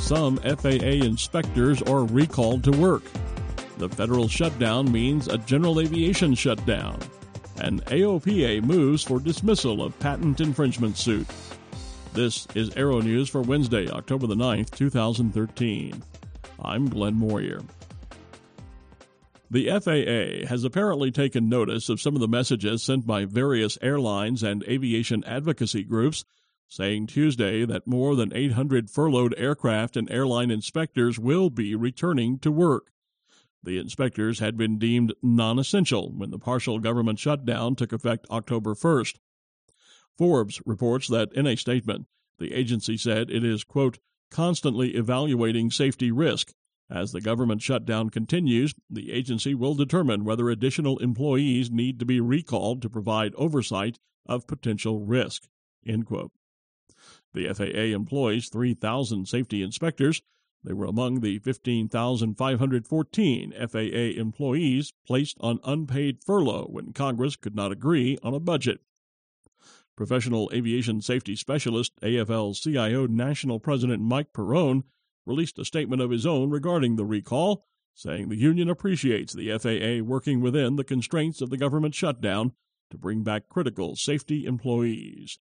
some FAA inspectors are recalled to work. The federal shutdown means a general aviation shutdown. And AOPA moves for dismissal of patent infringement suit. This is Aero News for Wednesday, October the 9th, 2013. I'm Glenn Moyer. The FAA has apparently taken notice of some of the messages sent by various airlines and aviation advocacy groups, saying Tuesday that more than 800 furloughed aircraft and airline inspectors will be returning to work. The inspectors had been deemed non-essential when the partial government shutdown took effect October 1st. Forbes reports that in a statement, the agency said it is, quote, constantly evaluating safety risk. As the government shutdown continues, the agency will determine whether additional employees need to be recalled to provide oversight of potential risk, end quote. The FAA employs 3,000 safety inspectors. They were among the 15,514 FAA employees placed on unpaid furlough when Congress could not agree on a budget. Professional Aviation Safety Specialist AFL-CIO National President Mike Perrone released a statement of his own regarding the recall, saying the union appreciates the FAA working within the constraints of the government shutdown to bring back critical safety employees.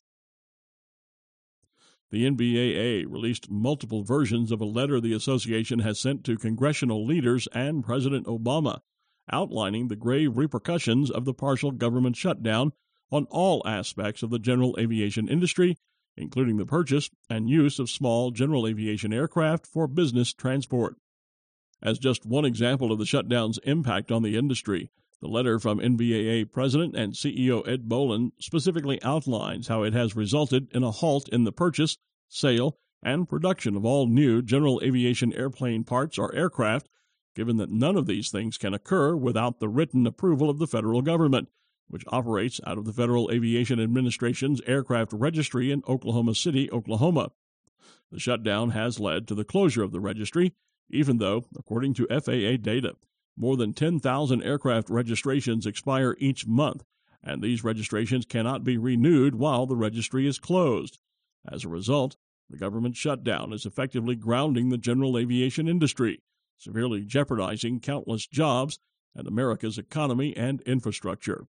The NBAA released multiple versions of a letter the association has sent to congressional leaders and President Obama, outlining the grave repercussions of the partial government shutdown on all aspects of the general aviation industry, including the purchase and use of small general aviation aircraft for business transport. As just one example of the shutdown's impact on the industry, the letter from NBAA President and CEO Ed Boland specifically outlines how it has resulted in a halt in the purchase, sale, and production of all new general aviation airplane parts or aircraft, given that none of these things can occur without the written approval of the federal government, which operates out of the Federal Aviation Administration's aircraft registry in Oklahoma City, Oklahoma. The shutdown has led to the closure of the registry, even though, according to FAA data, more than 10,000 aircraft registrations expire each month, and these registrations cannot be renewed while the registry is closed. As a result, the government shutdown is effectively grounding the general aviation industry, severely jeopardizing countless jobs and America's economy and infrastructure.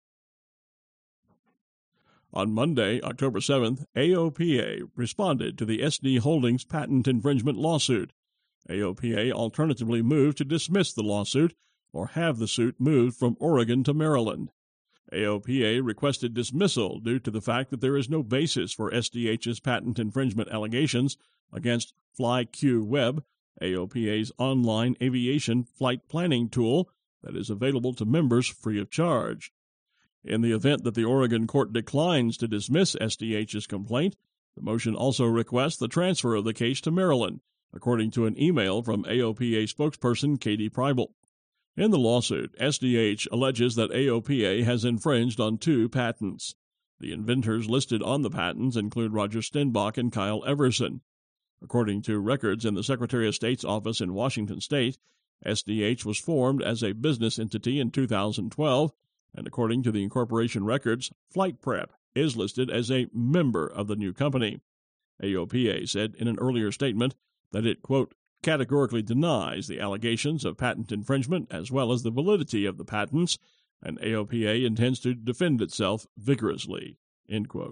On Monday, October 7th, AOPA responded to the SD Holdings patent infringement lawsuit. AOPA alternatively moved to dismiss the lawsuit or have the suit moved from Oregon to Maryland. AOPA requested dismissal due to the fact that there is no basis for SDH's patent infringement allegations against FlyQWeb, AOPA's online aviation flight planning tool that is available to members free of charge. In the event that the Oregon court declines to dismiss SDH's complaint, the motion also requests the transfer of the case to Maryland, according to an email from AOPA spokesperson Katie Preibel. In the lawsuit, SDH alleges that AOPA has infringed on 2 patents. The inventors listed on the patents include Roger Stenbach and Kyle Everson. According to records in the Secretary of State's office in Washington State, SDH was formed as a business entity in 2012, and according to the incorporation records, Flight Prep is listed as a member of the new company. AOPA said in an earlier statement that it, quote, categorically denies the allegations of patent infringement as well as the validity of the patents, and AOPA intends to defend itself vigorously, end quote.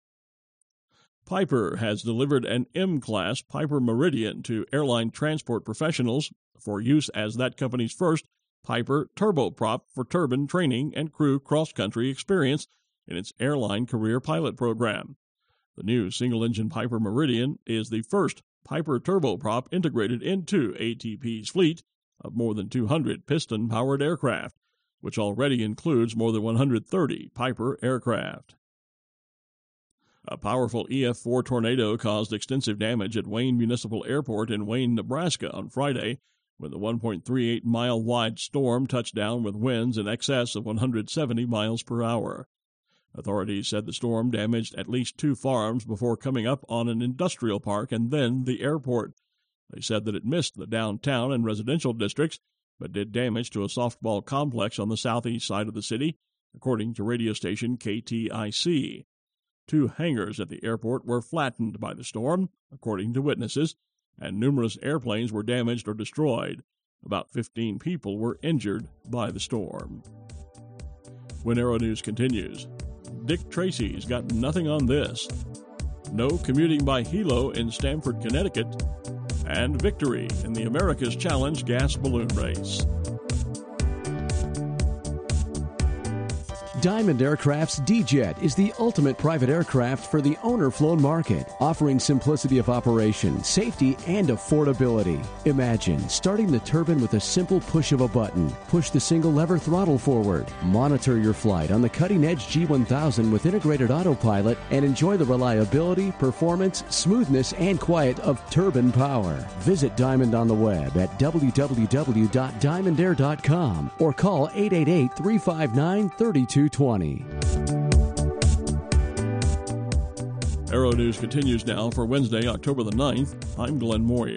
Piper has delivered an M-Class Piper Meridian to airline transport professionals for use as that company's first Piper turboprop for turbine training and crew cross-country experience in its airline career pilot program. The new single-engine Piper Meridian is the first Piper turboprop integrated into ATP's fleet of more than 200 piston-powered aircraft, which already includes more than 130 Piper aircraft. A powerful EF4 tornado caused extensive damage at Wayne Municipal Airport in Wayne, Nebraska on Friday, when the 1.38-mile-wide storm touched down with winds in excess of 170 miles per hour. Authorities said the storm damaged at least 2 farms before coming up on an industrial park and then the airport. They said that it missed the downtown and residential districts, but did damage to a softball complex on the southeast side of the city, according to radio station KTIC. 2 hangars at the airport were flattened by the storm, according to witnesses, and numerous airplanes were damaged or destroyed. About 15 people were injured by the storm. When Aero News continues, Dick Tracy's got nothing on this. No commuting by Hilo in Stamford, Connecticut, and victory in the America's Challenge gas balloon race. Diamond Aircraft's D-Jet is the ultimate private aircraft for the owner-flown market, offering simplicity of operation, safety, and affordability. Imagine starting the turbine with a simple push of a button. Push the single lever throttle forward. Monitor your flight on the cutting-edge G1000 with integrated autopilot and enjoy the reliability, performance, smoothness, and quiet of turbine power. Visit Diamond on the web at www.diamondair.com or call 888-359-3220. Aero News continues now for Wednesday, October the 9th. I'm Glenn Moyer.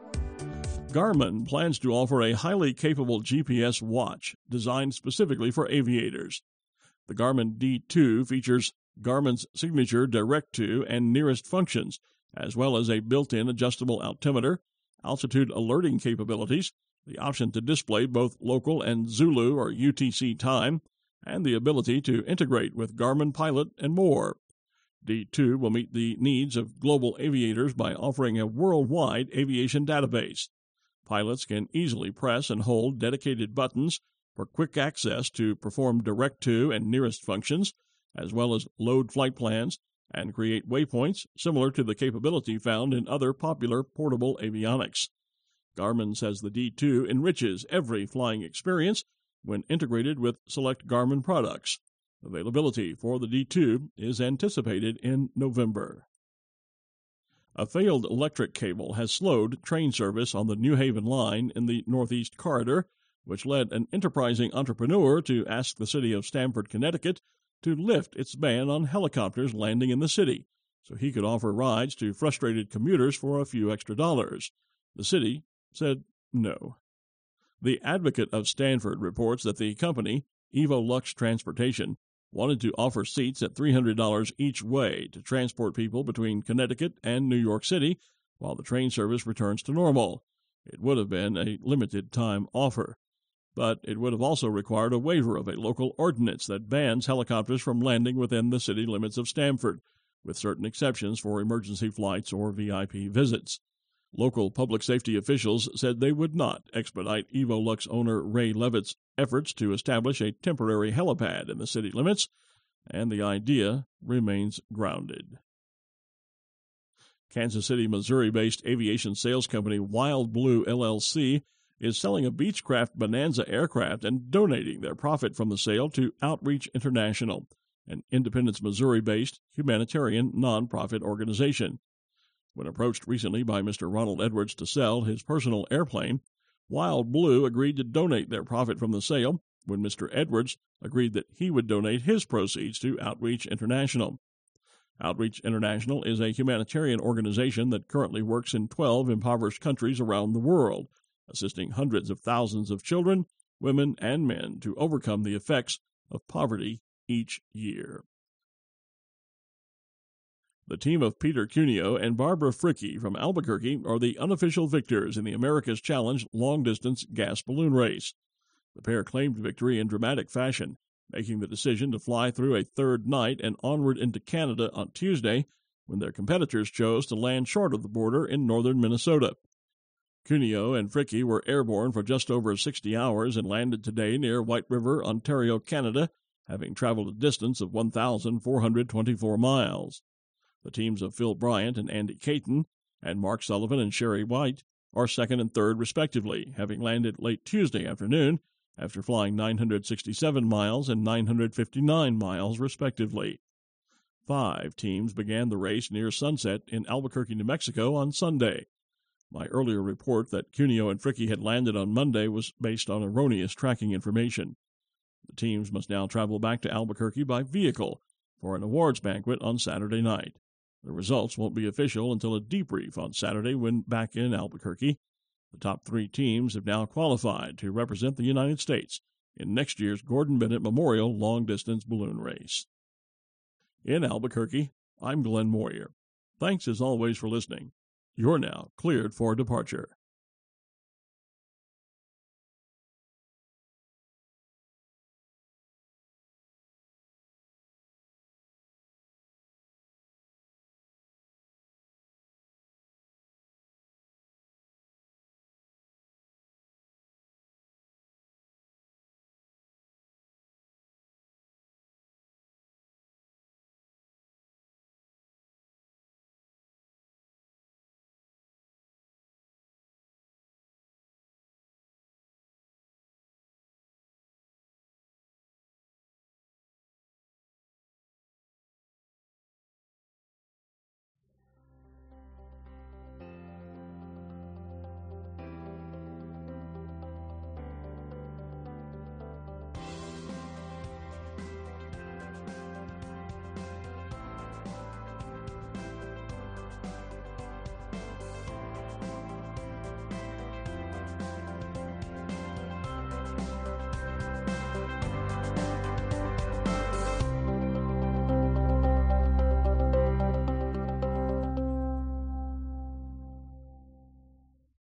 Garmin plans to offer a highly capable GPS watch designed specifically for aviators. The Garmin D2 features Garmin's signature Direct-to and Nearest functions, as well as a built-in adjustable altimeter, altitude alerting capabilities, the option to display both local and Zulu or UTC time, and the ability to integrate with Garmin Pilot and more. D2 will meet the needs of global aviators by offering a worldwide aviation database. Pilots can easily press and hold dedicated buttons for quick access to perform Direct-to and Nearest functions, as well as load flight plans and create waypoints similar to the capability found in other popular portable avionics. Garmin says the D2 enriches every flying experience when integrated with select Garmin products. Availability for the D2 is anticipated in November. A failed electric cable has slowed train service on the New Haven line in the Northeast Corridor, which led an enterprising entrepreneur to ask the city of Stamford, Connecticut, to lift its ban on helicopters landing in the city, so he could offer rides to frustrated commuters for a few extra dollars. The city said no. The Advocate of Stamford reports that the company, Evolux Transportation, wanted to offer seats at $300 each way to transport people between Connecticut and New York City while the train service returns to normal. It would have been a limited-time offer, but it would have also required a waiver of a local ordinance that bans helicopters from landing within the city limits of Stamford, with certain exceptions for emergency flights or VIP visits. Local public safety officials said they would not expedite Evolux owner Ray Levitt's efforts to establish a temporary helipad in the city limits, and the idea remains grounded. Kansas City, Missouri-based aviation sales company Wild Blue LLC is selling a Beechcraft Bonanza aircraft and donating their profit from the sale to Outreach International, an Independence, Missouri-based humanitarian nonprofit organization. When approached recently by Mr. Ronald Edwards to sell his personal airplane, Wild Blue agreed to donate their profit from the sale when Mr. Edwards agreed that he would donate his proceeds to Outreach International. Outreach International is a humanitarian organization that currently works in 12 impoverished countries around the world, assisting hundreds of thousands of children, women, and men to overcome the effects of poverty each year. The team of Peter Cuneo and Barbara Fricke from Albuquerque are the unofficial victors in the America's Challenge long-distance gas balloon race. The pair claimed victory in dramatic fashion, making the decision to fly through a third night and onward into Canada on Tuesday, when their competitors chose to land short of the border in northern Minnesota. Cuneo and Fricke were airborne for just over 60 hours and landed today near White River, Ontario, Canada, having traveled a distance of 1,424 miles. The teams of Phil Bryant and Andy Caton and Mark Sullivan and Sherry White are second and third respectively, having landed late Tuesday afternoon after flying 967 miles and 959 miles respectively. 5 teams began the race near sunset in Albuquerque, New Mexico on Sunday. My earlier report that Cuneo and Fricke had landed on Monday was based on erroneous tracking information. The teams must now travel back to Albuquerque by vehicle for an awards banquet on Saturday night. The results won't be official until a debrief on Saturday when back in Albuquerque. The top 3 teams have now qualified to represent the United States in next year's Gordon Bennett Memorial Long-Distance Balloon Race. In Albuquerque, I'm Glenn Moyer. Thanks as always for listening. You're now cleared for departure.